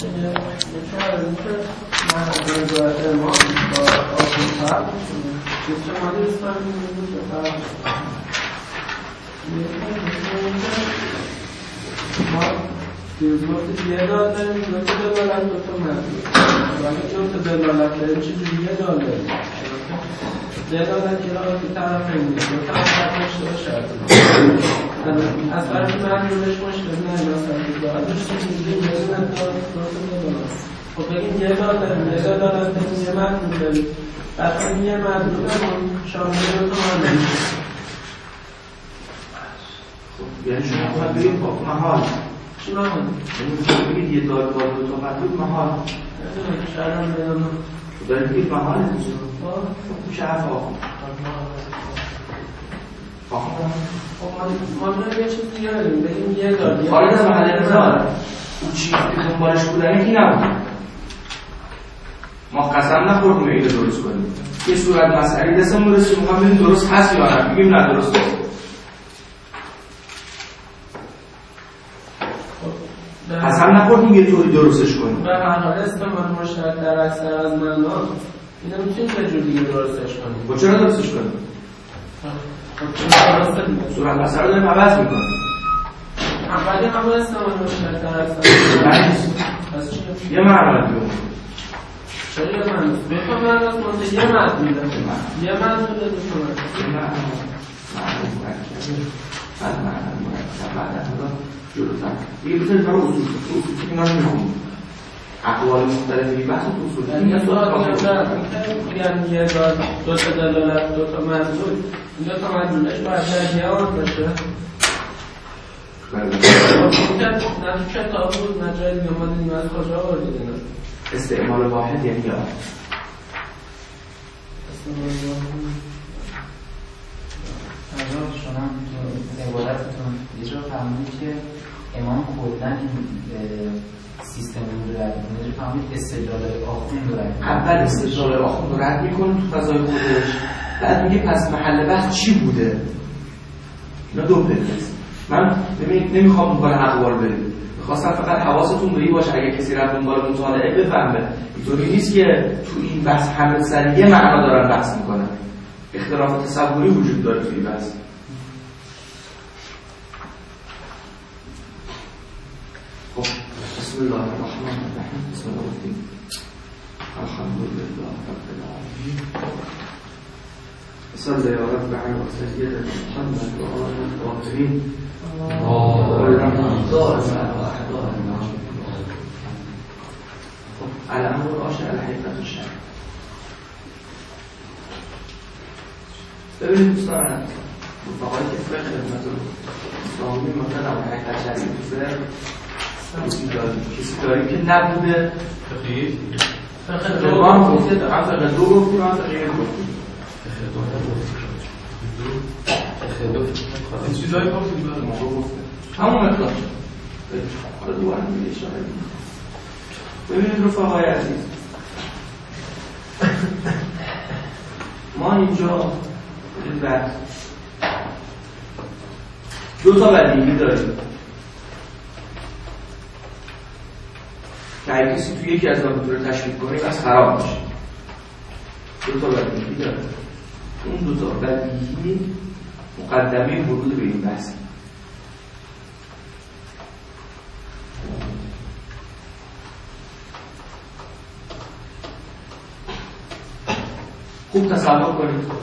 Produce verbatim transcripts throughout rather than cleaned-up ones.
یکی از اینکه من از روایت امام با آخون فرق میکنم چه مالی اسلامی میگوید به فرق ما دیوز گفتید یه دار داریم دو تا دلالت دو تا مدلول ولی دو تا دلالت داریم چجوری یه دار داریم دلالت که را که طرف نمیده دو تا طرف داشته باشه از طرف مدلولش مشکل نه مثلا دارش میگیم یه دار دو تا دلالت خب بگیم یه دار داریم یه دلالت داریم یه مدلول داریم اصلا یه مدلول هم شامل دو تا مدلول یعنی شما باید بگید با محال چی محال؟ یعنی شما بگید یه دار با دو تا مدلول محال نتونه که شرم بیانم دارید بگید محال نیست میشه حرف آخون آخون ما داریم یه چیز دیگه بریم بگیم یه دار خارج از محل نظاره اون چیزی که دنبالش بودن یکی نبود ما قسم نخوردیم اینو درست کنیم یه صورت مسئله دستمون رسید میخوام ببینیم درست هست یا نه میگیم نه درست هست قسم نخوردیم یه طوری درستش کنیم به هر حال استعمال مشترک در اکثر از معنا اینو میتونیم یه جور دیگه درستش کنیم با چرا درستش کنیم؟ صورت مسئله داریم عوض میکنیم ولی همه استعمال مشترک در اکثر پس چی؟ یه معنا دیگه چرا یه معنا؟ دو تا معنا است یه معنا میده یه معنا میده دو تا معنا بعد معنا مرکب بعد از جلوتر دیگه بسید برای اصول اصول که اینا رو میخونیم اقوال مختلفی بحث اصول این میگن یه دار دو تا دلالت دو تا مدلول این دو تا مدلولش باید در جهان باشه نه کتاب بود نه جای دیگه ما دیدیم از کجا آوردید اینا استعمال واحد یعنی یا استعمال واحد حضرت شما عبادتتون یه جا فرمودید که امام کلن سیستم رو رد میکنه یه جا فرمودید استدلال آخوند رو رد اول استدلال آخوند رو رد میکنه تو فضای خودش بعد میگه پس محل بحث چی بوده اینا دو پلس من نمیخوام دنبال اقوال بریم میخواستم فقط حواستون به این باشه اگه کسی رفت دنبال مطالعه بفهمه اینطوری نیست که تو این بحث همه سر یه معنا دارن بحث میکنن اختلاف تصوری وجود داره توی بحث خب بسم الله الرحمن الرحیم بسم الله الرحمن الحمدلله رب العالمین صلی یا رب علی سیدنا محمد و آله الطاهرین خب الامر العاشر الحقیقت الشرع ببینید دوستان رفقایی که فقه خدمت اسلامی مثلا در حقیقت شرعی تو فقه کسی داریم کسی داریم که نبوده فقهی فقه دو هم گفتید هم فقه دو گفتیم هم فقه گفتیم فقه دو این چیزایی گفتیم برای ما گفتیم همون مطلب حالا دوباره میگه اشاره ببینید رفقای عزیز ما اینجا بعد دو تا بدیهی داریم که اگه کسی توی یکی از آن رو تشریح کنه بس خراب میشه دو تا بدیهی داره اون دو تا بدیهی مقدمه ورود به این بحث خوب تصور کنید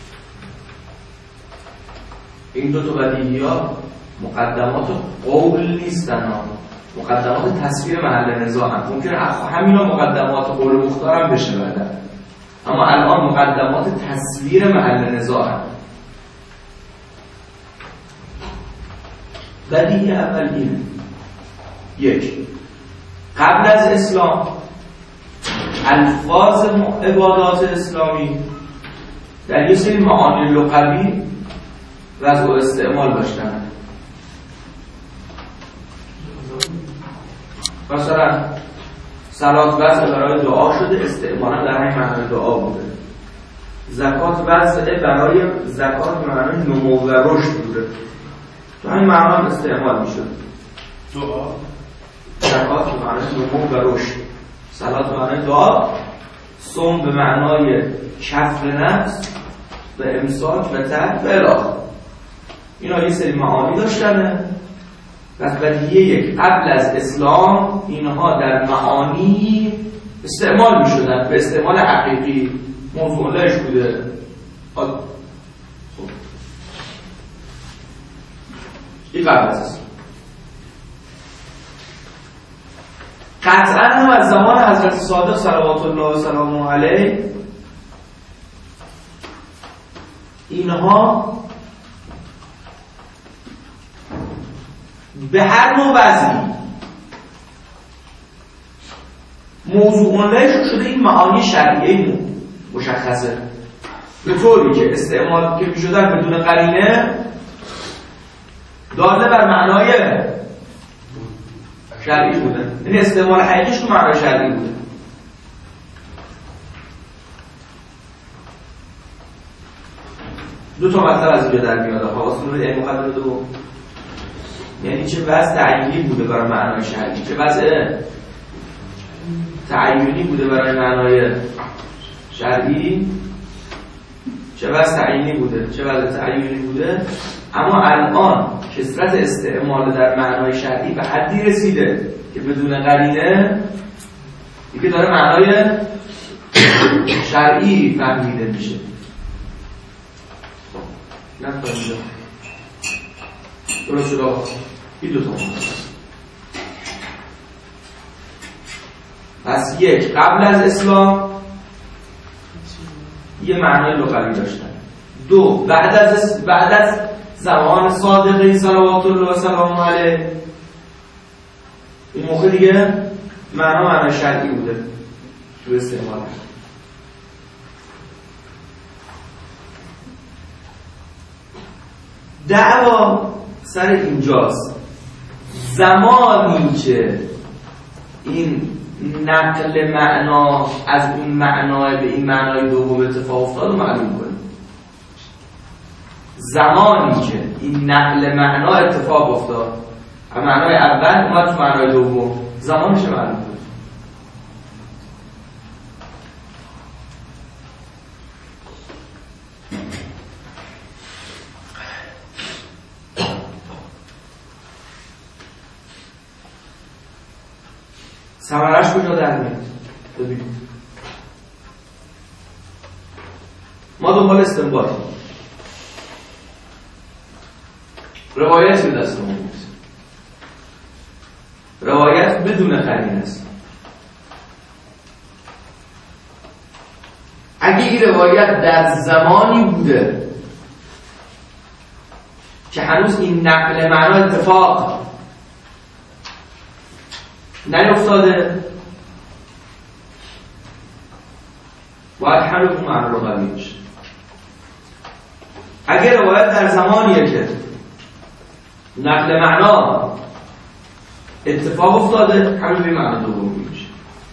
این دو تا بدیهی‌ها مقدمات قول نیستن مقدمات تصویر محل نزاع هم ممکنه همینا مقدمات قول مختار هم بشه بعدا اما الان مقدمات تصویر محل نزاع هم بدیهی اول اینه یک قبل از اسلام الفاظ عبادات اسلامی در یه سری معانی لغوی وضع و استعمال داشتن مثلا صلات وضع برای دعا شده استعمالا در همین معنی دعا بوده زکات وضع برای زکات معنی نمو و رشد بوده تو همین معنی استعمال می شد دعا زکات به معنای نمو و رشد، صلات به معنای دعا، صوم به معنای کف نفس و امساک و ترک و الاخر. اینا یه سری معانی داشتنه و بدیهی یک قبل از اسلام اینها در معانی استعمال می شدن به استعمال حقیقی. موضوع لش بوده. خب این قبل از اسلام. قطعا هم از زمان حضرت صادق صلوات الله و سلامه علیه اینها به هر نوع وضعی موضوع لهشون شده این معانی شرعیه مشخصه، به طوری که استعمال که می‌شدن بدون قرینه داله بر معنای شرعی بوده، یعنی استعمال حقیقیش تو معنای شرعی بوده. دو تا مطلب از اینجا در میاد. حواستون رو به مقدمه دو، یعنی چه وضع تعیینی بوده برای معنای شرعی، چه وضع تعیینی بوده برای معنای شرعی، چه وضع تعیینی بوده، چه وضع تعیینی بوده. اما الان کثرت استعمال در معنای شرعی به حدی رسیده که بدون قرینه دیگه داره معنای شرعی فهمیده میشه. نفهمیده درست شده آقا این دو تا پس یک قبل از اسلام یه معنای لغوی داشتن، دو بعد از بعد از زمان صادق صلوات الله و سلامه علیه این موقع دیگه معنا معنای شرعی بوده تو استعمال. دعوا سر اینجاست، زمانی که این نقل معنا از اون معنای به این معنای دوم اتفاق افتاد و معلوم کنیم. زمانی که این نقل معنا اتفاق افتاد از معنای اول اومد تو معنای دوم، زمانش معلوم کنیم. ثمرش کجا در میاد؟ ببینید ما دنبال استنباط روایت به دست ما میاد، روایت بدون قرینه است. اگه این روایت در زمانی بوده که هنوز این نقل معنا اتفاق نیفتاده باید همه اون معنی رو قوی میشه. اگر روایت در زمانیه که نقل معنا اتفاق افتاده همه به معنی دوم میشه.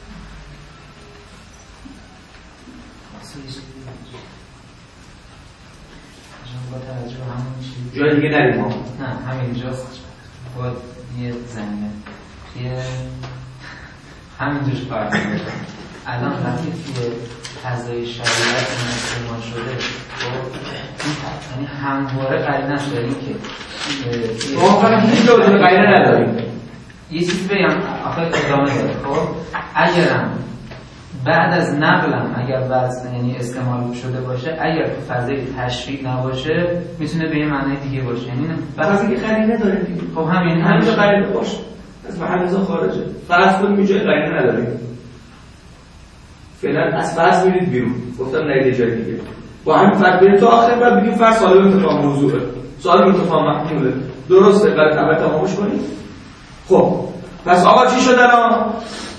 جای دیگه نریم ها؟ نه همینجاست باید یه زمینه یه همینجوش فرق میکنه. الان وقتی توی فضای شریعت استعمال شده یعنی همواره قرینه است داریم که ما فقط هیچ جا بدون قرینه نداریم. یه چیزی بگم آخه ادامه داره. خب اگرم بعد از نقلم اگر وزن یعنی استعمال شده باشه، اگر تو فضای تشریع نباشه میتونه به یه معنی دیگه باشه. یعنی فقط اینکه قرینه داره دیگه. خب همین همین قرینه باشه از محل نزاع خارجه. فرض کنیم اینجا قرینه نداریم، فعلا از فرض میرید بیرون، گفتم نرید جای دیگه، با همین فرض برید تا آخر بعد بگیم فرض سوال انتفاع موضوعه، سوال انتفاع محموله، درسته بعد اول تمامش کنید. خب پس آقا چی شد الان؟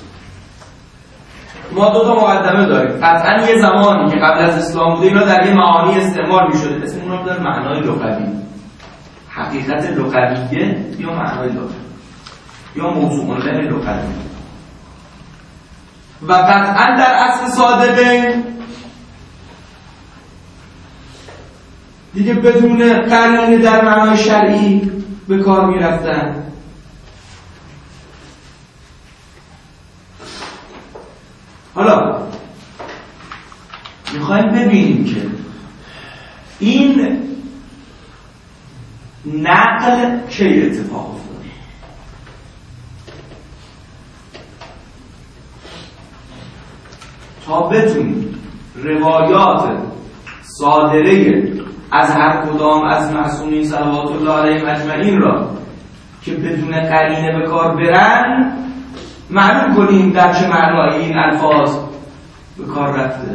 ما دو تا مقدمه داریم. قطعا یه زمانی که قبل از اسلام بوده اینا در یه معانی استعمال می‌شده، اسم اونها در معنای لغوی، حقیقت لغویه یا معنای لغوی یا موضوع له لغوی. و قطعا در اصل صادقه دیگه بدون قرینه در معنای شرعی به کار میرفتن. حالا میخوایم ببینیم که این نقل کی اتفاق افتاد. تا بتونیم روایات صادره از هر کدام از معصومین صلوات الله علیهم اجمعین را که بدون قرینه به کار برن معلوم کنیم در چه معنایی این الفاظ به کار رفته.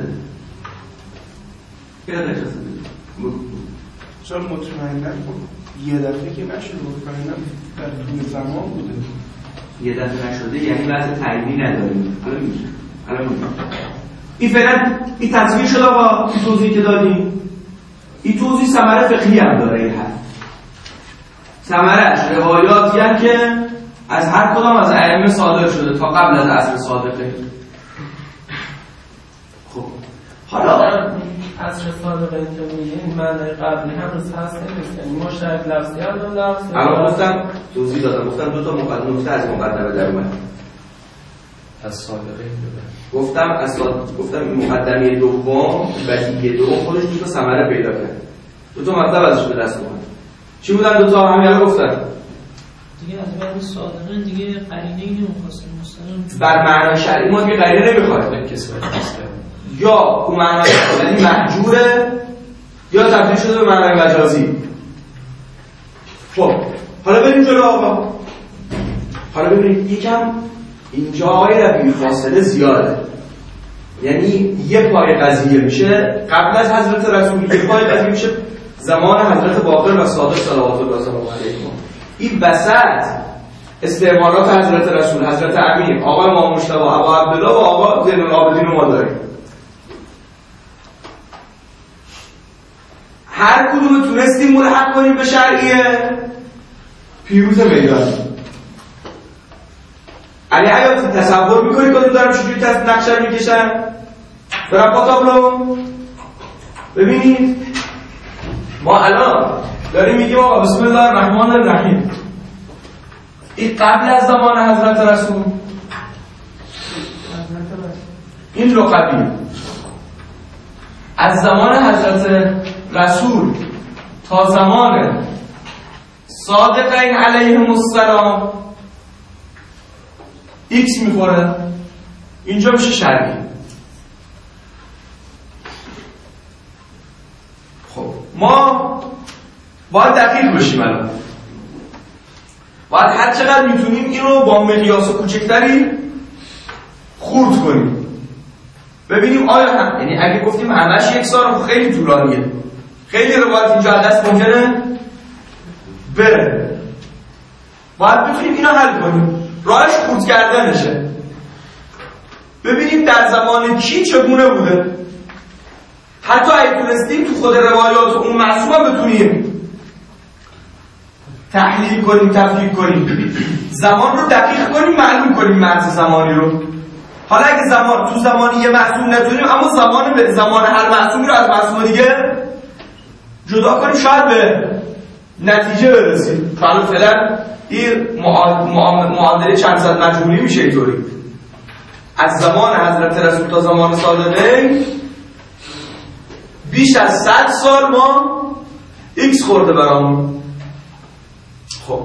یاد اجازه بدید. چون مطمئناً یه دفعه که نشده مطمئناً در طول زمان بوده. یه دفعه نشده یعنی وضع تعیینی نداریم. حالا میشه. حالا میشه. این فعلا این تصویر شده با این توضیحی که دادیم. این توضیح ثمره فقهی هم داره. این حرف ثمره‌اش روایاتی هست که از هر کدام از ائمه صادر شده تا قبل از عصر صادقه. خب حالا عصر صادقه که میگه این معنی قبلی هم هست نیست، یعنی مشترک لفظی هم دو لفظی. الان گفتم توضیح دادم، گفتم دو تا مقدمه نکته از مقدمه در اومد. از صادقه گفتم از گفتم مقدمه دوم بدیهی دوم خودش دو تا ثمره پیدا کرد. دو تا مطلب ازش به دست اومد. چی بودن دو تا؟ همین الان گفتن. دیگه از بعد صادقه دیگه قرینه ای نمیخواستن مستقیم بر معنای شرعی ما که قرینه نمیخواد. کسوت یا اون معنای یعنی محجوره یا تبدیل شده به معنای مجازی. خب حالا بریم جلو آقا. حالا ببینید یکم اینجا آقای ربیعی فاصله زیاده، یعنی یه پای قضیه میشه قبل از حضرت رسول، یه پای قضیه میشه زمان حضرت باقر و صادق صلوات الله علیهم. این وسط استعمالات حضرت رسول، حضرت امیر، آقا امام مجتبی، ابا عبدالله و آقا زین العابدین رو ما داریم. هر کدوم تونستیم ملحق کنیم به شرعیه پیروز میدان. علی حیاتی تصور میکنی کدوم دارم چجوری تست نقشه رو میکشن؟ برم با تابلو ببینید. ما الان داریم میگیم آقا بسم الله الرحمن الرحیم. این قبل از زمان حضرت رسول، این لقبی از زمان حضرت رسول تا زمان صادقین علیهم السلام ایکس میخوره، اینجا میشه شرعی. خب ما باید دقیق بشیم الان. باید هر چقدر میتونیم این رو با مقیاس کوچکتری خورد کنیم، ببینیم آیا هم، یعنی اگه گفتیم همش یک سال خیلی طولانیه، خیلی روایت اینجا دست ممکنه بره. باید بتونیم اینا حل کنیم، راهش خورد کردنشه. ببینیم در زمان کی چگونه بوده، حتی اگه تونستیم تو خود روایات اون معصوم هم بتونیم تحلیل کنیم، تفکیک کنیم، زمان رو دقیق کنیم، معلوم کنیم مرز زمانی رو. حالا اگه زمان تو زمانی یه معصوم نتونیم، اما زمان به زمان هر معصومی رو از معصوم دیگه جدا کنیم، شاید به نتیجه برسیم. حالا فعلا این معادله چند صد مجهولی میشه. اینطوری از زمان حضرت رسول تا زمان صادقین بیش از صد سال ما ایکس خورده برامون. خب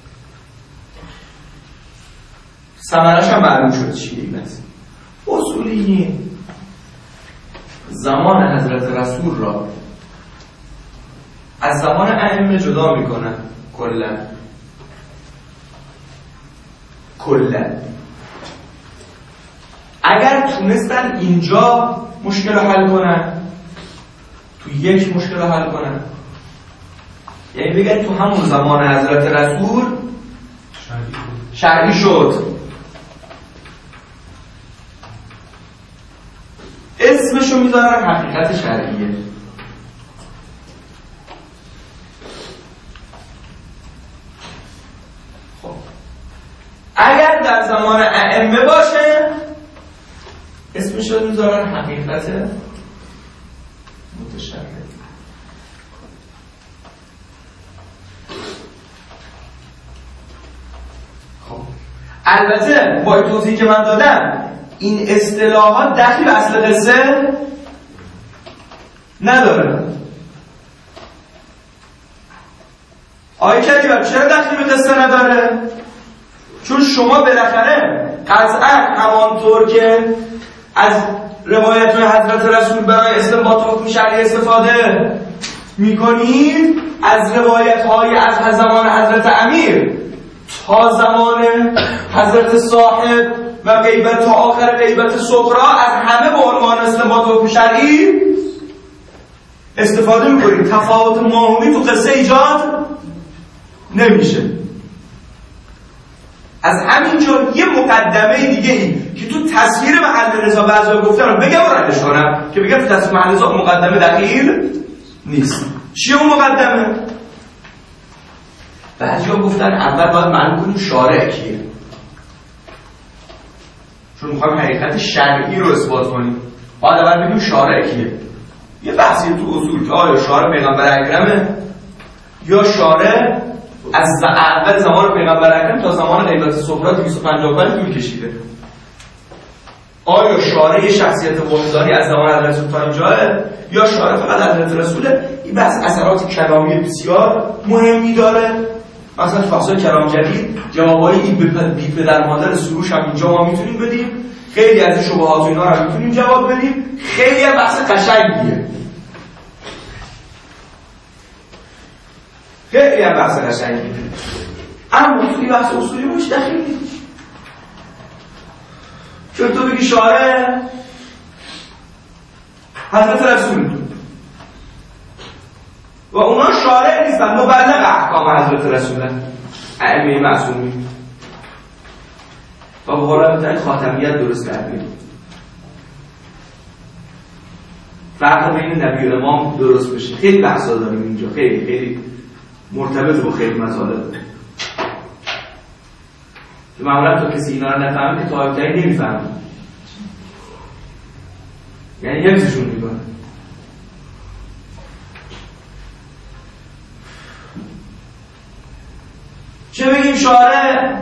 ثمرش هم معلوم شد چیه. این است اصولی زمان حضرت رسول را از زمان ائمه جدا میکنن کلا کلا. اگر تونستن اینجا مشکل رو حل کنن، تو یک مشکل رو حل کنن، یعنی بگن تو همون زمان حضرت رسول شرعی شد، اسمشو میذارن حقیقت شرعیه. خب اگر در زمان ائمه باشه اسمشو میذارن حقیقت متشرع. خب البته با توضیحی که من دادم این اصطلاحات دخلی به اصل قصه نداره. آیه کریمه چرا دخلی به قصه نداره؟ چون شما بالاخره قطعا همانطور که از روایت حضرت رسول برای استنباط حکم شرعی استفاده میکنید، از روایت های از زمان حضرت امیر تا زمان حضرت صاحب و غیبت تا آخر غیبت صغرا از همه به عنوان استنباط حکم شرعی استفاده میکنید. تفاوت ماهوی تو قصه ایجاد نمیشه. از همینجا یه مقدمه دیگه ای که تو تصویر محل نزاع بعضا گفتن رو بگم و ردش کنم که بگم تو تصویر محل نزاع مقدمه دقیق نیست. چیه اون مقدمه؟ بعضیا گفتن اول باید معلوم کنیم شارع کیه، چون میخوایم حقیقت شرعی رو اثبات کنیم. باید اول بگیم شارع کیه. یه بحثی تو اصول که آیا شارع پیغمبر اکرمه یا شارع از اول زمان پیغمبر اکرم تا زمان غیبت صغرا دویست و پنجاه و پنج طول کشیده. آیا شارع یه شخصیت واحدانی از زمان حضرت رسول تا اینجاه یا شارع فقط حضرت رسوله؟ این بحث اثرات کلامی بسیار مهمی داره. مثلا تو بحث‌های کلام جدید جوابایی بی پدر مادر سروش هم اینجا ما میتونیم بدیم، خیلی از این شبهات و اینا رو میتونیم جواب بدیم. خیلی هم بحث قشنگیه، خیلی هم بحث قشنگیه، اما توی بحث اصولی موش دخیل نیست. چون تو بگی شارع حضرت رسول و اونا شارع نیستن، مبلغ احکام حضرت رسولن، ائمه معصومین و به قول بتاعی خاتمیت درست کردیم. فرق بین نبی و امام درست بشه. خیلی بحثا داریم اینجا، خیلی خیلی مرتبط با خیلی مسائل داریم. معمولا تو کسی اینا رو نفهمه که طایفتایی نمیفهمه، یعنی حفظشون میکنه. چه بگیم شارع؟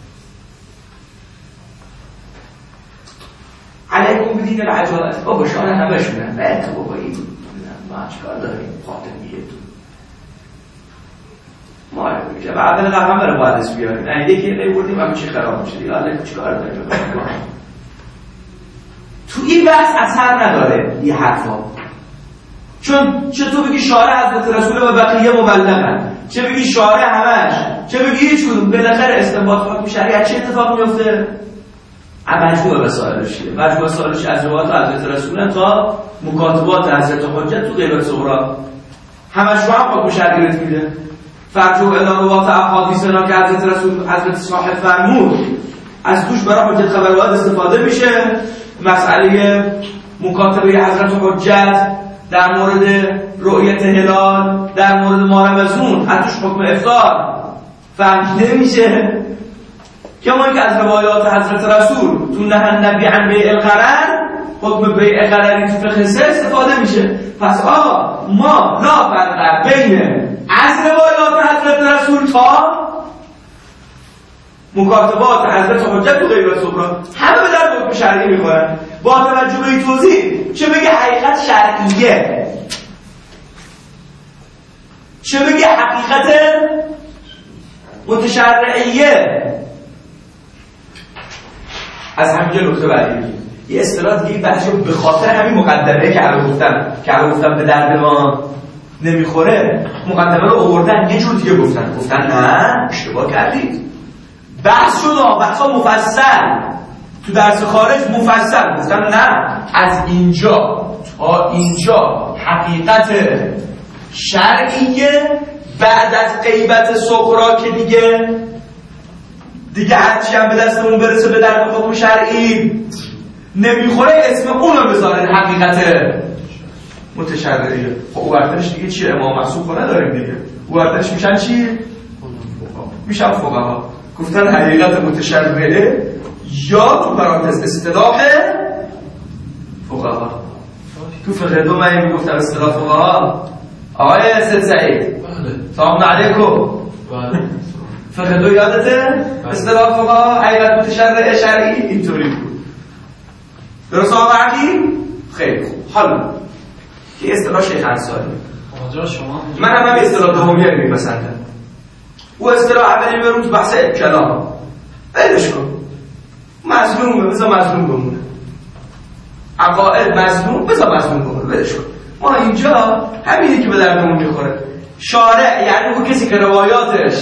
علیکم بدین العجالت. بابا شارع همشونن، نه تو بابا این ما چکار داریم خاتمیه تو ما رو میشه و اول قبل بره باید از بیاریم، نه یکی نبردیم همه چی خراب میشه دیگه. علیکم چکار داریم؟ تو این بحث اثر نداره یه حرفا، چون چه تو بگی شارع حضرت رسول و بقیه مبلغن، چه بگی شارع همش، چه بگی هیچ کدوم، بالاخره استنباط حکم شرعی چه اتفاق میفته؟ مجموع وسائلش چیه؟ مجموع وسائلش از روایات حضرت رسول تا مکاتبات حضرت حجت تو غیبت صغرا همش رو هم حکم شرعی رت میده. فرجو الی روات احادیثنا که حضرت رسول حضرت صاحب فرمود از توش برای حجت خبرات استفاده میشه. مسئله مکاتبه حضرت حجت در مورد رؤیت هلال، در مورد ماه رمضان، از توش حکم افطار فهمیده میشه. کما که از روایات حضرت رسول تو نهی النبی عن بیع الغرر، حکم بیع غرری تو فقه سه استفاده میشه. پس آقا ما لا فرق بین از روایات حضرت رسول تا مکاتبات حضرت حجت و غیبت صغرا همه به در حکم شرعی میخورن. با توجه به این توضیح چه بگه حقیقت شرعیه، چه بگه حقیقت متشرعیه. از همینجا نکته بعدی بگیم یه اصطلاح دیگه بعضی به خاطر همین مقدمه که الان گفتم که الان گفتم به درد ما نمیخوره، مقدمه رو آوردن یه جور دیگه گفتن گفتن نه اشتباه کردید. بحث شد، بحثا مفصل تو درس خارج مفصل گفتن نه از اینجا تا اینجا حقیقت شرعیه. بعد از غیبت صغرا که دیگه دیگه هرچی هم به دستمون برسه به درد حکم شرعی نمیخوره، اسم اونو بذارن حقیقت متشرعیه. خب او برترش دیگه چیه؟ امام معصوم خود نداریم دیگه. او برترش میشن چی؟ میشن فقها. گفتن حقیقت متشرعه یا تو پرانتز اصطلاح فقها. تو فقه دو من میگفتم اصطلاح فقها. آقای سید سعید سلام علیکم. فقه دو یادته؟ اصطلاح فقها حقیقت متشرعه شرعی اینطوری بود. درست آوردیم؟ خیلی خوب. حالا که اصطلاح شیخ انصاری آجا شما من هم هم اصطلاح دومی رو میپسندم. او اصطلاح اولی برون تو بحث کلام بلش کن، مظلومه بذار مظلوم بمونه، عقائد مظلوم بذار مظلوم بمونه، بلش کن. ما اینجا همینی که به دردمون میخوره. شارع یعنی اون کسی که روایاتش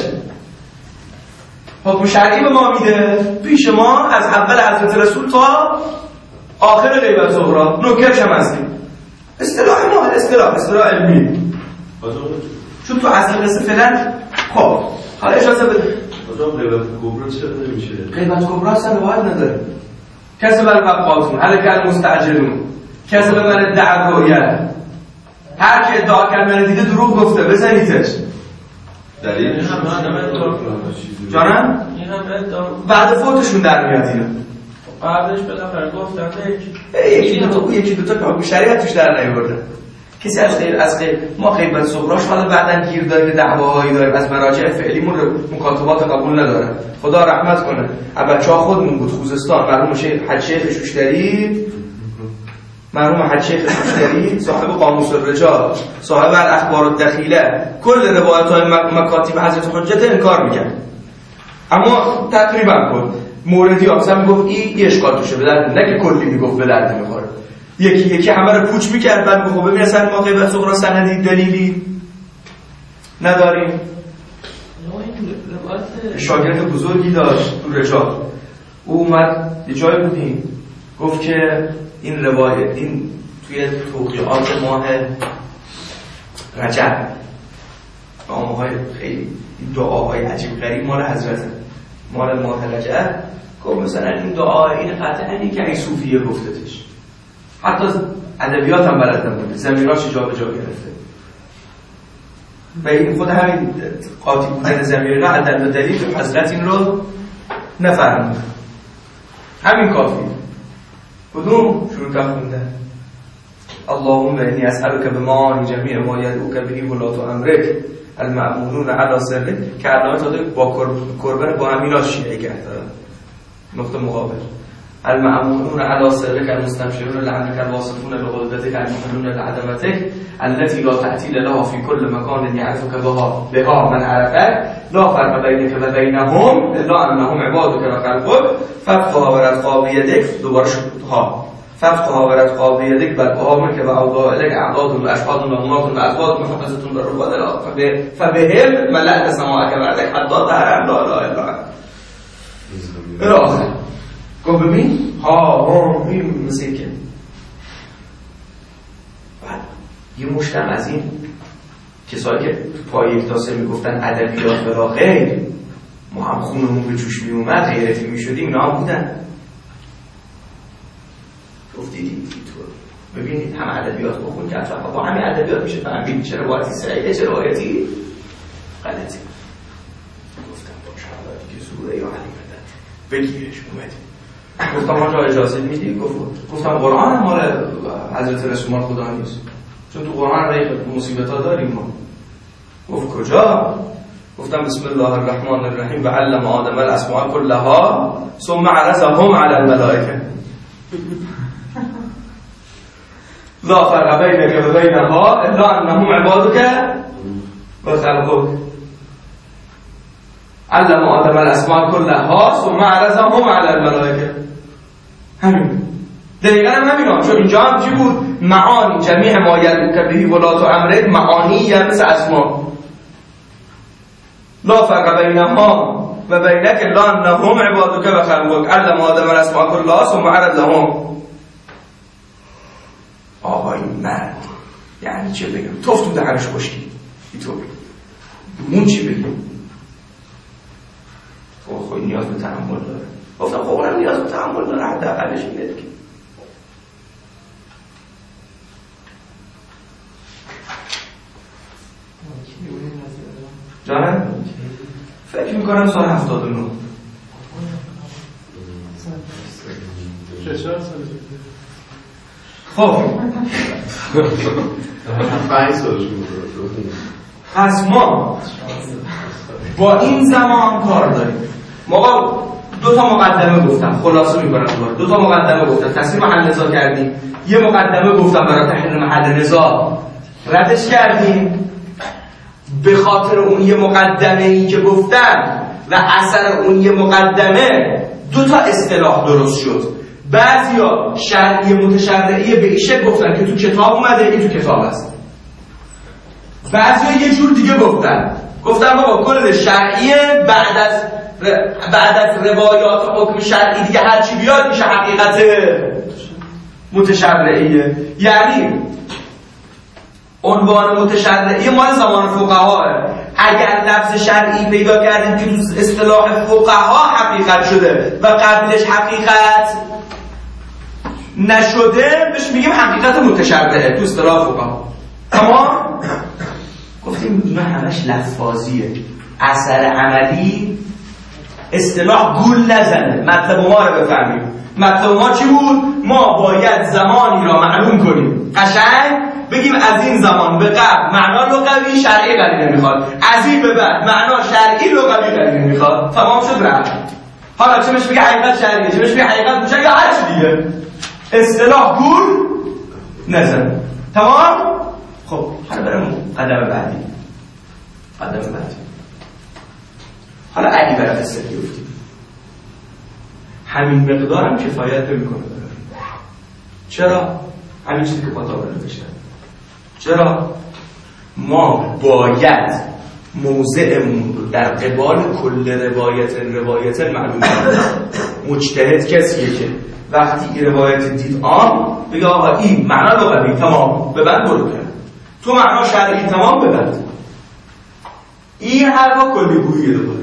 حکم شرعی به ما میده، پیش ما از اول حضرت رسول تا آخر غیبت صغرا نکرش هم هستیم. اصطلاح ما اصطلاح اصطلاح علمی، چون تو اصل قصه فعلا خب حالا اجازه بده. آدم غیبت کبرا چرا نمیشه؟ غیبت کبرا اصلا روایت نداره. کسب الوقاتون هلک المستعجلون کسب من ادعا الرؤیا، هر که ادعا کرد من دیده دروغ گفته بزنیدش. دلیلش جانم این هم ادعا بعد فوتشون در میاد اینا. قبلش بالاخره گفتن یکی دو تا یکی دو تا که شریعت توش در نیاورده. کسی از غیر از غیر ما غیبت صغراش حالا بعدن گیر داره دعواهایی داره از مراجع فعلیمون مکاتبات قبول نداره. خدا رحمت کنه. بچه‌ها خودمون بود خوزستان مرحوم شیخ حج شیخ شوشتری، مرحوم حج شیخ شوشتری صاحب قاموس الرجال، صاحب الاخبار الدخیله، کل روایت‌های مکاتب حضرت حجت انکار می‌کرد. اما تقریبا کن موردی اصلا میگفت این یه اشکال توشه به درد، نه که کلی میگفت به درد میخوره، یکی یکی همه رو پوچ میکرد. بعد میگفت ببین اصلا ما غیبت صغرا سندی دلیلی نداریم. شاگرد بزرگی داشت تو رجال، او اومد یه جای بودیم گفت که این روایت این توی توقیعات ماه رجب نامه‌های خیلی دعاهای عجیب غریب مال حضرت مال ماه رجب، گفت مثلا این دعا این قطعا این که این صوفیه گفتتش، حتی ادبیات هم بلد نبوده، ضمیراش جا به جا گرفته و این خود همین قاطی بودن ضمیر نه عدل و دلیل حضرت این رو نفرمود. همین کافی. کدوم شروع کرد خوندن اللهم انی اسألک بمعانی جمیع ما یدعوک به ولات امرک المأمونون علی سرک، که علامه داده با قربان با همیناش شیعه کرد نقطه مقابل المأمونون علی سرک المستبشرون لعنک الواصفون بقدرتک المؤمنون لعظمتک التي لا تعطیل لها في كل مكان يعرفك بها بها من عرفك لا فرق بينك وبينهم الا انهم عبادك وخلقك فافقها ورفقها بيدك دوباره شروطها فافقها ورفقها بيدك بل امرك واوضاعك اعداد واشهاد وامنات واثبات محفظه بالرباط فبهم ملأت سماعك بعدك حتى ظهر لا اله الا انت الاخر. گفت ببین ها ها این مثل که بعد یه مشتم از این کسایی که پای یک تاسه میگفتن ادبیات بلا غیر ما هم خونمون به جوش میومد غیرتی میشدیم اینا هم بودن. گفت دیدید تو ببینید هم ادبیات بخون که اصلا با همین ادبیات میشه فهمید چه روایتی صحیحه چه روایتی غلطی. گفتم با شهادتی که سوره یا حلیمتن بگیرش اومدیم. گفتم آنجا اجازه میدی؟ گفتم قرآن مال حضرت رسول مال خدا نیست، چون تو قرآن ریخ مصیبت ها داریم ما. گفت کجا؟ گفتم بسم الله الرحمن الرحیم و علم آدم الاسماء كلها ثم عرضهم على الملائکه لا فرق بینک و بینها الا انهم عبادک و خلقک علم آدم الاسماء كلها ثم عرضهم على الملائکه. همین دقیقا هم همین ها، چون اینجا هم چی بود؟ معانی جمیع ما یدعوک به ولات امرک، معانی یعنی مثل اسما لا فرق بینها و بینک الا انهم عبادک و خلقک علم آدم الاسماء كلها ثم عرضهم. آقای من یعنی چه بگم؟ توف تو دهنش خشکی اینطور مون چی بگم؟ خب نیاز به تحمل داره. گفتم خب اونم نیاز به تحمل داره، حتی اقلش اینه دیگه. جانم؟ فکر میکنم سال هفتاد و نه خب پنج سالش میکنم. پس ما با این زمان کار داریم. ما دو تا مقدمه گفتم، خلاصه می‌کنم دوباره. دو تا مقدمه گفتم، تصمیم محل نزاع کردیم. یه مقدمه گفتم برای تحلیل محل نزاع، ردش کردیم. به خاطر اون یه مقدمه‌ای که گفتم و اثر اون یه مقدمه دو تا اصطلاح درست شد. بعضیا شرعی متشرعی به ایشه گفتن که تو کتاب اومده، این تو کتاب است. بعضیا یه جور دیگه گفتن، گفتن بابا کل شرعیه، بعد از بعد از روایات حکم شرعی دیگه هر چی بیاد میشه حقیقت متشرعیه. یعنی عنوان متشرعی مال زمان فقهاه. اگر لفظ شرعی پیدا کردیم که تو اصطلاح فقها حقیقت شده و قبلش حقیقت نشده، بهش میگیم حقیقت متشرعه تو اصطلاح فقها. تمام؟ گفتیم اینا همش لفظیه، اثر عملی اصطلاح گول نزنه. مطلب ما رو بفهمیم. مطلب ما چی بود؟ ما باید زمانی را معلوم کنیم قشنگ بگیم از این زمان به قبل معنا لغوی شرعی قرینه میخواد، از این به بعد معنا شرعی لغوی قرینه میخواد. تمام شد رفت. حالا چه میشه بگه حقیقت شرعیه، چه میشه بگه حقیقت کوچک، یا هر چی دیگه. اصطلاح گول نزن. تمام؟ خب حالا بریم قدم بعدی. قدم بعدی. حالا اگه برای قصه بیفتیم همین مقدار هم کفایت نمیکنه. چرا؟ همین چیزی که مطابق نوشتن. چرا؟ ما باید موضعمون رو در قبال کل روایت روایت معلوم کنیم. مجتهد کسیه که وقتی این روایت دید آن بگه آقا این معنا لغوی تمام ببند برو کرد، تو معنا شرعی تمام ببند. این حرفا کلی گوییه دوباره.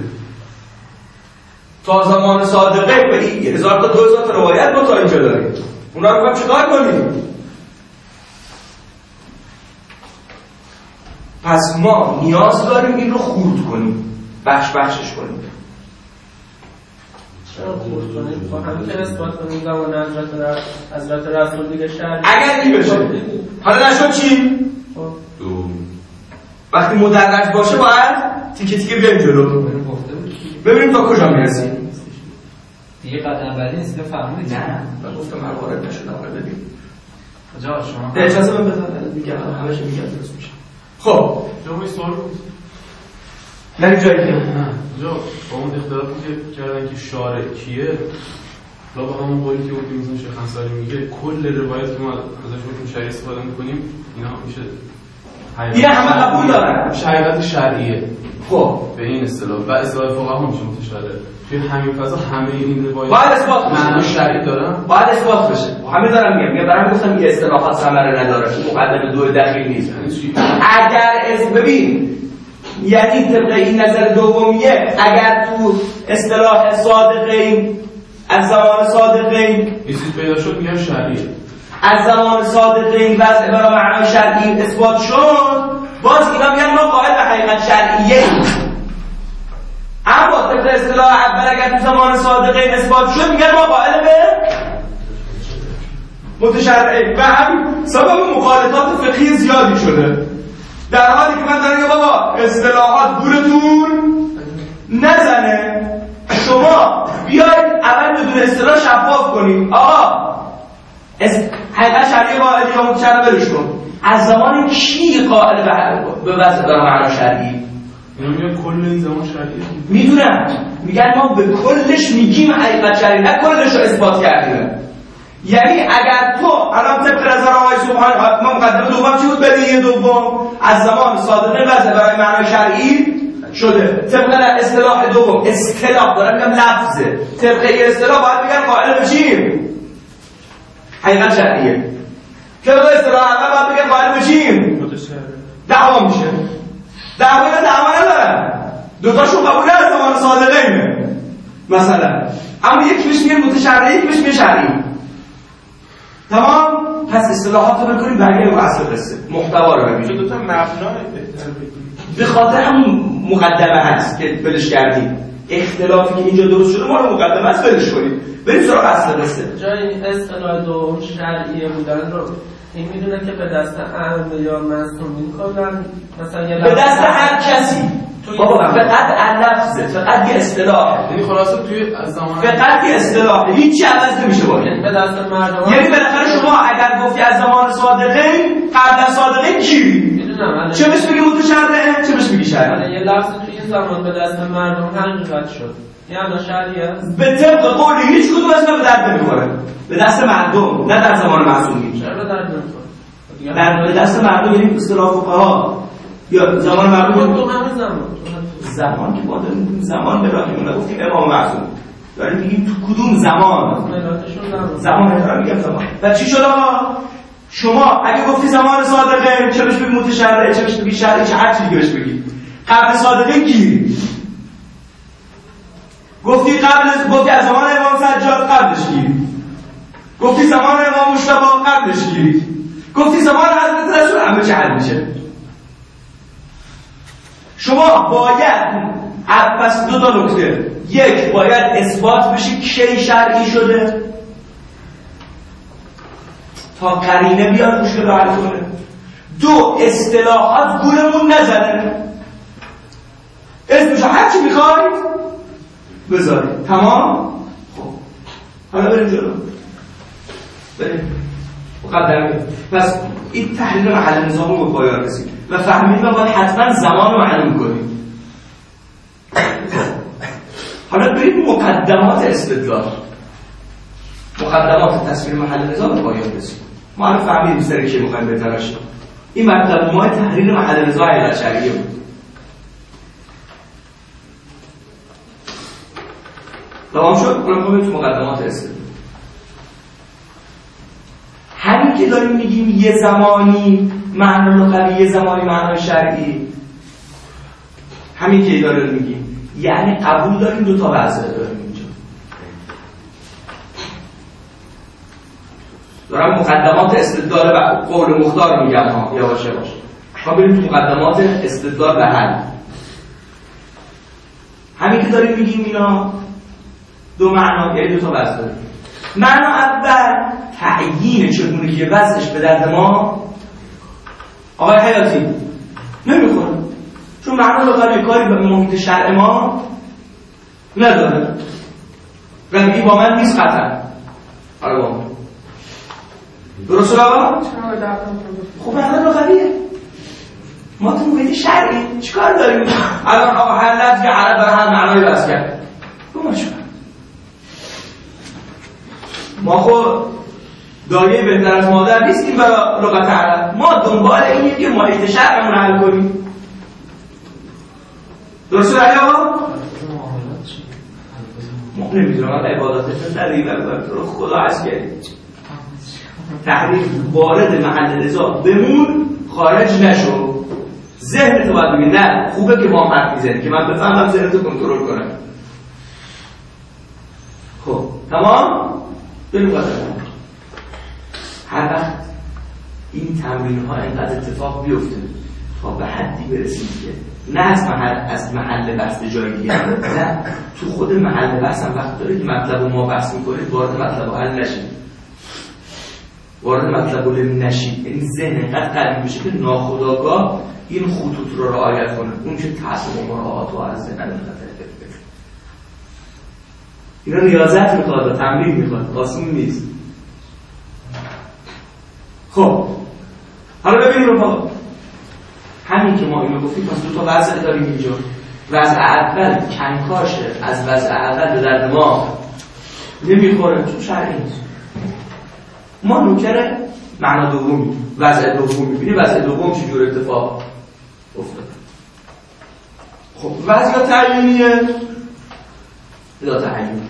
تا زمان صادقه به این هزار تا دو هزار تا روایت ما تا اینجا داریم. اونا رو باید چیکار کنیم؟ پس ما نیاز داریم این رو خورد کنیم، بخش بخشش کنیم. چرا خورد کنیم؟ با همین که اثبات کنیم زمان حضرت حضرت رسول دیگه شرعی. اگر این بشه حالا نشد چی؟ دو وقتی مدرج باشه باید تیکه تیکه بیایم جلو ببینیم تا کجا میرسیم. دیگه قدم بعدی نیست که فهمید. نه من گفتم من وارد نشدم. حالا ببین کجا شما به اجازه من بذارم میگم همش میگم درست میشه. خب جا سوال بود. نه جایی که نه جا با اون اختلافی که کردن که شارع کیه، لا با همون قولی که گفتیم مثلا شیخ انصاری میگه کل روایت که ما ازش حکم شرعی استفاده میکنیم اینا میشه اینا همه قبول دارن حقیقت شرعیه. خب به این اصطلاح و اصطلاح فقها میشه متشرع. توی همین فضا همه این روایت باید اثبات بشه، معنی شرعی دارن، باید اثبات بشه. همین دارم میگم. میگم برام گفتم این اصطلاحات ثمره نداره، مقدمه دو دقیق نیست. اگر از ببین یعنی طبق این نظر دومیه، اگر تو اصطلاح صادقین از زمان صادقین یه چیز پیدا شد میگن شرعیه، از زمان صادقین وضع برای معنای شرعی اثبات شد، باز اینا میگن ما قائل به حقیقت شرعیه. اما طبق اصطلاح اول اگر تو زمان صادقین اثبات شد میگن ما قائل به متشرعی. و همین سبب مخالفات فقهی زیادی شده، در حالی که من دارم میگم بابا اصطلاحات گورتون نزنه، شما بیاید اول بدون اصطلاح شفاف کنید. آقا حقیقت شرعی قائل یا متشرع برش کن. از زمان کی قائل به وضع داره معنا شرعی؟ اینا میگن کل این زمان شرعیه. میدونم، میگن ما به کلش میگیم حقیقت شرعی، نه کلش رو اثبات کردیم. یعنی اگر تو الان طبق نظر آقای سبحان ما مقدمه دوم چی بود؟ بدیهی دوم از زمان صادقه وضع برای معنای شرعی شده. طبق اصطلاح دوم، اصطلاح دارم میگم لفظه، طبق این اصطلاح باید بگن قائل به چیم؟ حقیقت شرعیه. طبق اصطلاح اول باید بگن قائل به چیم؟ دعوا میشه. دعوا اینا دعوا ندارن، دوتاشون قبول از زمان صادقه اینه مثلا، اما یک میشه میگن متشرعی، یک میشه میگن شرعی. تمام؟ پس اصطلاحات رو بکنیم برگردیم به اصل قصه، محتوا رو ببینیم. دو تا مبنا بهتر بگیم. به خاطر همون مقدمه هست که بلش کردیم، اختلافی که اینجا درست شده ما رو مقدمه هست بلش کنیم، بریم سراغ اصل قصه. جای اصطلاح دوم شرعیه بودن رو این میدونه که به دست عامه یا معصومین کلا مثلا به دست هر کسی بابا فقط لفظه، فقط یه اصطلاحه. یعنی خلاصه توی از زمان فقط یه اصطلاحه، هیچ عوض نمیشه با این. به دست مردم. یعنی بالاخره شما اگر گفتی از زمان صادقین، قبل از صادقین کی؟ میدونم. چه بهش میگی متشرعه؟ چه بهش میگی شرعه؟ یه لفظ توی این زمان به دست مردم حقیقت شد. یعنی شرعی است. به طبق قول هیچ کدوم از اینا به درد نمیخوره. به دست مردم، نه در زمان معصومین. چرا به درد نمیخوره؟ در به دست مردم یعنی اصطلاح فقها یا زمان مردم تو همین زمان زمان که ما داریم زمان براهیم نگفتیم امام معصوم داریم میگیم تو کدوم زمان زمان دارم میگم زمان و چی شد آقا شما اگه گفتی زمان صادقه چه بهش بگی متشرعه چه بهش بگی شرعی چه هر چیزی بهش بگی قبل صادقه کی گفتی قبل گفتی از زمان امام سجاد قبلش کی گفتی زمان امام مجتبی قبلش کی گفتی زمان حضرت رسول همه چه حل میشه شما باید پس دو تا نکته یک باید اثبات بشه کی شرعی شده تا قرینه بیاد مشکل رو حل کنه دو اصطلاحات گولمون نزنه اسمشو هر چی میخواید بذارید تمام خب حالا بریم جلو بریم مقدمه پس این تحلیل محل نظام رو به پایان رسید و فهمید ما باید حتما زمان رو معلوم کنیم حالا بریم مقدمات استدلال مقدمات تصویر محل نظام رو پایان رسید ما الان فهمیدیم سر که می‌خوایم بتراشیم این مطلب ما تحلیل محل نظام علت شرعیه بود تمام شد حالا بریم تو مقدمات استدلال همین که داریم میگیم یه زمانی معنی لغوی یه زمانی معنی شرعی همین که داریم میگیم یعنی قبول داریم دو تا وضع داریم اینجا دارم مقدمات استدلال و قول مختار میگم ها یواش یواش ما بریم تو مقدمات استدلال و حل همین که داریم میگیم اینا دو معنا یعنی دو تا وضع داریم معنا اول تعیین چگونه که وضعش به درد ما آقای حیاتی نمیخوره چون معنا لغوی کاری به محیط شرع ما نداره رنگی با من نیست قطعا آره با من درست آقا؟ خب معنا لغویه ما تو محیط شرعی چیکار داریم؟ الان آقا هر لفظ که عرب برای هم معنای بس کرد بماش ما خود دایه بهتر از مادر نیستیم برای لغت عرب ما دنبال اینیم که محیط شرعمون حل کنیم درسته علی آقا؟ ما نمیدونم من عبادتتون ندهیم و تو رو خدا عز کرد تحریف وارد محل رضا بمون خارج نشو ذهن تو باید بگی نه خوبه که ما حرف میزنی که من بفهمم ذهن تو کنترل کنم خب تمام؟ بریم قدر هر وقت این تمرین ها اینقدر اتفاق بیفته تا به حدی برسیم که نه از محل از محل بحث به جای دیگه نه تو خود محل بحث هم وقت داره که مطلب ما بحث میکنید وارد مطلب حل نشید وارد مطلب حل نشید این ذهن اینقدر قوی بشه که ناخودآگاه این خطوط رو رعایت کنه اون که تعصب و مراعات و عرض ذهن اینا ریاضت میخواد و تمرین میخواد آسون نیست خب حالا ببینیم رو همین که ما اینو گفتیم پس دو تا وضع داریم اینجا وضع اول کنکاشه از وضع اول به درد ما نمیخوره چون شرعی نیست ما نوکر معنا دومی وضع دوم میبینیم وضع دوم چجور اتفاق افتاد خب وضع تعیینیه ادا تعیین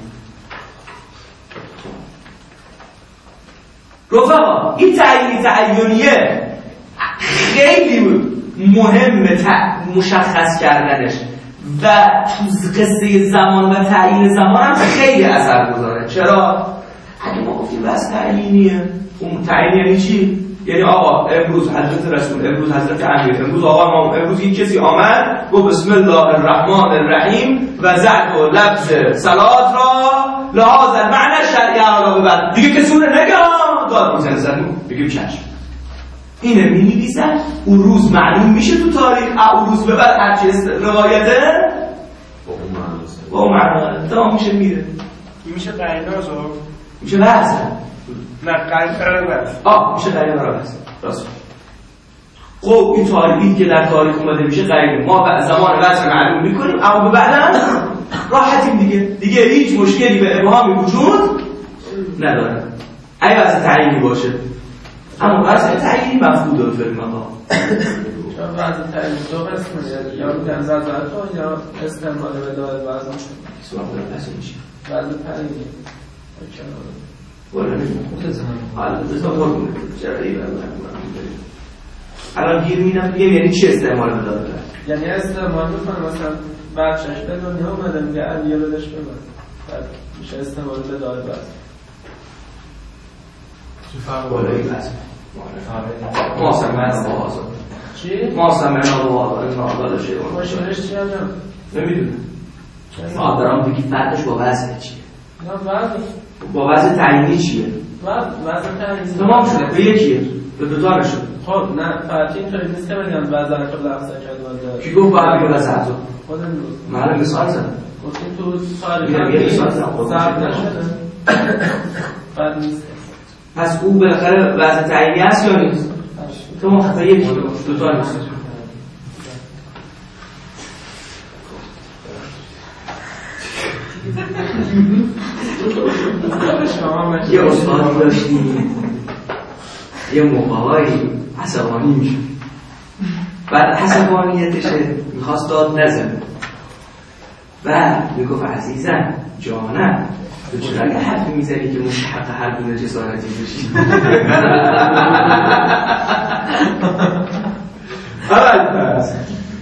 رفقا این تعیینی تعیینیه خیلی مهمه مشخص کردنش و تو قصه زمان و تعیین زمان هم خیلی اثر گذاره چرا؟ اگه ما گفتیم بس تعیینیه اون تعیین یعنی چی؟ یعنی آقا امروز حضرت رسول امروز حضرت امیر امروز آقا ما امروز این کسی آمد گفت بسم الله الرحمن الرحیم و زد و لفظ صلات را لحاظ معنی شرعی علاوه بر دیگه کسی اون نگه داد میزنه زنو بگیم چشم اینه می‌نویسن اون روز معلوم میشه تو تاریخ، اون روز به بعد هر چی روایته با اون معناست با اون معنی تمام میشه میره. این میشه قرینه از آقا میشه بحث نه قرینه بحث آه میشه قرینه را بحث راست. خب این تاریخی که در تاریخ اومده میشه قرینه، ما بعد زمان وضع معلوم میکنیم اما به بعدا راحتیم دیگه دیگه هیچ مشکلی به ابهامی وجود نداره اگه وضع تعیینی باشه. اما وضع تعیینی مفقود داره فیلم ها چون وضع تعیینی دو قسمه، یا میگن وضعیت یا استعمال بدای وضع سوال داره پس میشه وضع تعیینی ولی نمیدونم حالا بذار برمونه چرا ای الان گیر میدم بگم یعنی چه استعمال بدای داره؟ یعنی استعمال میکنه مثلا بچهش به دنیا اومده میگه علیه بدش ببر بعد میشه استعمال بدای وضع. چه فرق بالا داره؟ این بحث ما سمعنا با آزاد چی؟ ما سمعنا با آزاد شده ماشینش چی هم نمیدونم ما دارم بگی فرقش با وضع چیه؟ نه وضع با وضع تعیینی چیه؟ وضع تعیینی تمام شده به یکیه به دوتا نشده. خب نه فرقی اینطوری نیست که بگم وضع تو لفظه کرد وضع کی گفت باید بگه وضع تو؟ خودم بود معلوم مثال زن گفتیم تو تاریخ میگم یه مثال زن ضرب نشده بعد نیست. پس او بالاخره وضع تعیینی هست یا نیست؟ تو ما به یکی دوتا نیست. یه استاد داشتیم یه موقعایی عصبانی میشه بعد عصبانیتشه میخواست داد نزنه بعد میگفت عزیزم جانم تو چرا اگه حرفی میزنی که مستحق هر گونه جسارتی بشی اول پس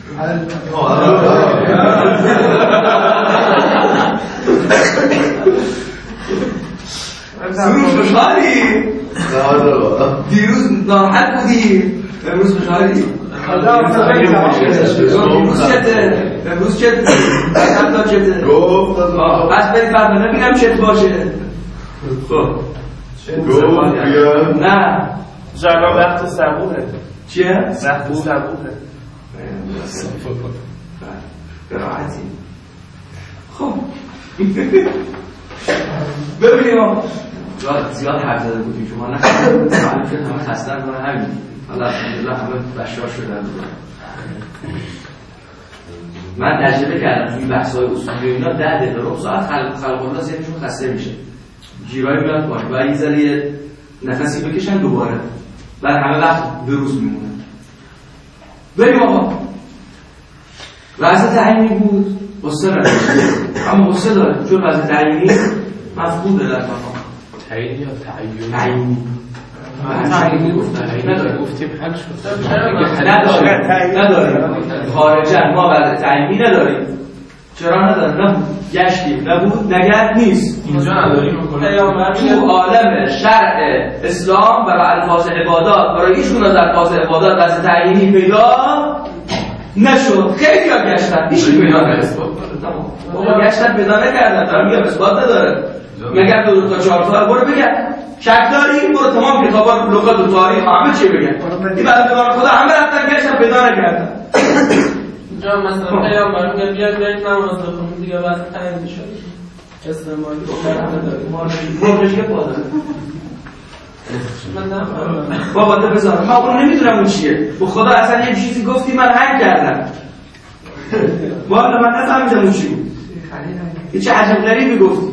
سروش خوشحالی؟ دیروز ناراحت بودی؟ امروز خوشحالی؟ امروز چته؟ امروز چته؟ امروز چته؟ پس بری فردا نبینم چت باشه خب نه جانا وقت صبوره چیه؟ وقت صبوره براحتی خب ببینیم زیاد حرف زده بودیم شما نه معلوم شد همه خستن کنه همین حالا الحمدلله همه بشار شدن من تجربه کردم توی بحث‌های اصولی اینا ده دقیقه ربع ساعت خلق خلق الله ذهنشون خسته میشه جیرایی میاد پایین و یه ذره نفسی بکشن دوباره بعد همه وقت به روز میمونه. بریم آقا وضع تعیینی بود قصه نداره اما قصه داره چون وضع تعیینی مفقوده در مقام تعیینی یا تعیینی؟ تعیینی تعیینی گفتن نداره گفتیم حل شد نداره نداره خارجا ما وضع تعیینی نداریم. چرا نداره؟ نبود گشتیم نبود نگرد نیست اینجا نداریم تو عالم شرع اسلام برای الفاظ عبادات برای ایشون از الفاظ عبادات وضع تعیینی پیدا نشد. خیلی ها گشتن هیچی پیدا نشد بابا گشتن پیدا نکردن دارم میگم اثبات نداره مگر دو تا چهار تا برو بگن شک داری برو تمام کتابا لغت و تاریخ همه چی بگن این بعد پیغمبر خدا همه رفتن گشتن پیدا نکردن. اینجا مثلا پیامبر میگه بیاد برید نماز بخونید دیگه وضع تعیین شد استعمال مرغش که پا داره من نفهمم بابا ده بذار من اون نمیدونم اون چیه به خدا اصلا یه چیزی گفتی من هنگ کردم والا من نفهمیدم اون چی بود یه چه عجب غریبی گفتی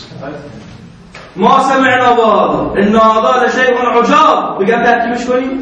ما سمعنا با ان هذا لشیء عجاب بگم ترکیبش کنیم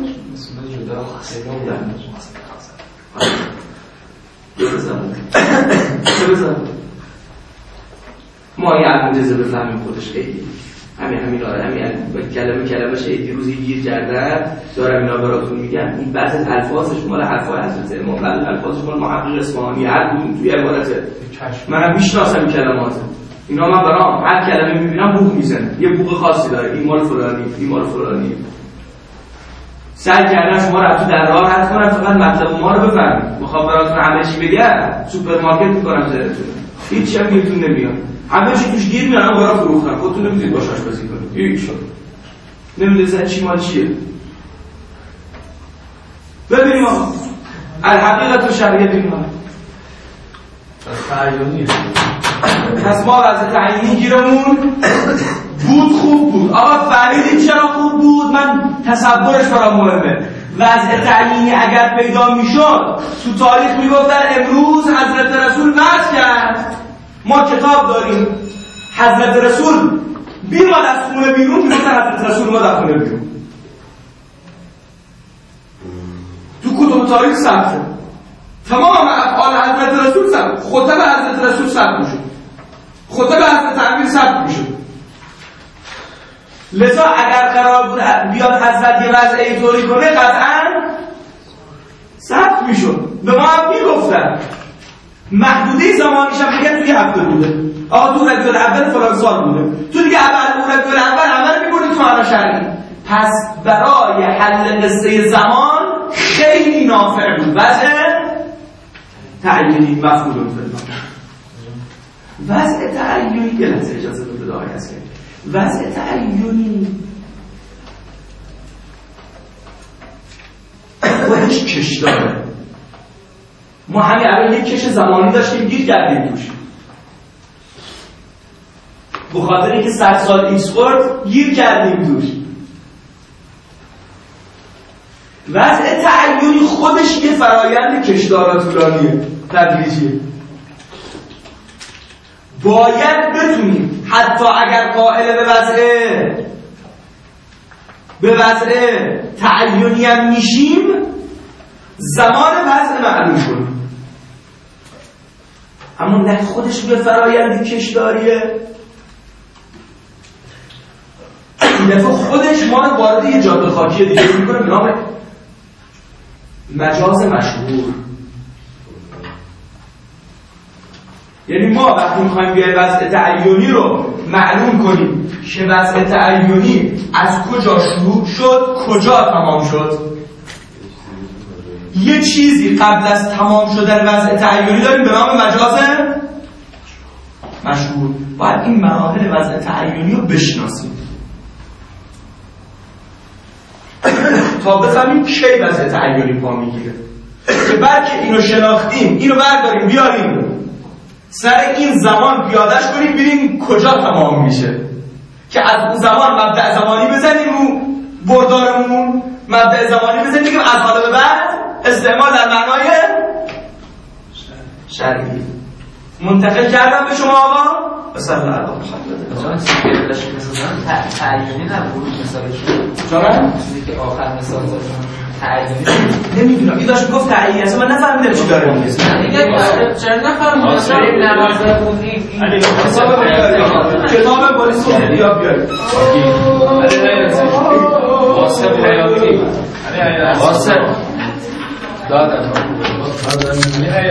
ما یه علمونده بفهمیم خودش خیلی همین همین آره همین کلمه کلمه شیدی روزی گیر کردن دارم اینا براتون میگم این بعض از الفاظش مال حرفای حضرت امام بعض الفاظش مال محقق اصفهانی هر کدوم توی عبارته منم میشناسم این کلمات اینا من برام هر کلمه میبینم بوق میزنه یه بوق خاصی داره این مال فلانی این مال فلانی سعی کردن شما رو تو در راه رد کنن فقط مطلب ما رو بفهمید میخوام براتون همه چی بگم سوپرمارکت میکنم ذهنتون هیچ هم گیرتون نمیاد همه چی توش گیر میارن برای فروختن خودتون نمیدونید باش آشپزی کنید هیچ نمیدونید زن چی مال چیه ببینیم آقا الحقیقت و شریعت اینها از تعیینی پس ما وضع تعیینی گیرمون بود، خوب بود. آقا فهمیدید چرا خوب بود؟ من تصورش برام مهمه. وضع تعیینی اگر پیدا میشد تو تاریخ میگفتن امروز حضرت رسول وضع کرد، ما کتاب داریم حضرت رسول بیاد از خونه بیرون، میگفتن حضرت رسول ما در خونه بیرون. تو کتب تاریخ ثبته تمام افعال حضرت رسول ثبت، خطب حضرت رسول ثبت میشد، خطب حضرت امیر ثبت میشد. لذا اگر قرار بود بیاد حضرت یه وضعی طوری کنه قطعا ثبت میشد. به ما هم میگفتن محدوده زمانیش هم دیگه توی هفته بوده، آقا تو ربیع الاول فلان سال بوده، تو دیگه اول ربیع الاول عمل می‌بردی تو معنا شرعی. پس برای حل قصه زمان خیلی نافع بود وضع تعیینی مفهوم فلان. وضع تعیینی یه لحظه اجازه بده آقای عسکری. وضع تعیینی خودش کش داره. ما همین الان یک کش زمانی داشتیم گیر کردیم توش، بخاطر اینکه صد سال ایکس خورد گیر کردیم توش. وضع تعیینی خودش یه فرایند کشدارا طولانیه، تدریجیه. باید بتونیم حتی اگر قائل به وضع به وضع تعیینی هم میشیم زمان وضع معلوم کنیم، اما نه خودش یه فرایند کشداریه. این دفعه خودش ما رو وارد یه جاده خاکی دیگه میکنه به نام مجاز مشهور. یعنی ما وقتی میخوایم بیایم وضع تعیینی رو معلوم کنیم که وضع تعیینی از کجا شروع شد کجا تمام شد، یه چیزی قبل از تمام شدن وضع تعیینی داریم به نام مجاز مشهور. باید این مراحل وضع تعیینی رو بشناسیم تا بفهمیم کی وضع تعیینی پا میگیره، که بعد که اینو شناختیم اینو برداریم بیاریم سر این زمان پیادهش کنیم ببینیم کجا تمام میشه، که از اون زمان مبدأ زمانی بزنیم رو بردارمون، مبدأ زمانی بزنیم بگیم از حالا به بعد استعمال در معنای شرعی. منتقل کردم به شما آقا بسر الله علیه محمد. تعیینی نبود مثالشون چرا؟ چیزی که آخر مثال زدن تعیینی نمیدونم این داشت میگفت تعیینی اصلا من نفهمیدم چی داره میگه. دیگه چرا نفهمیدم بریم نمازه بودیم کتاب پلیس رو بیا بیارید واسه حیاتی واسه دادن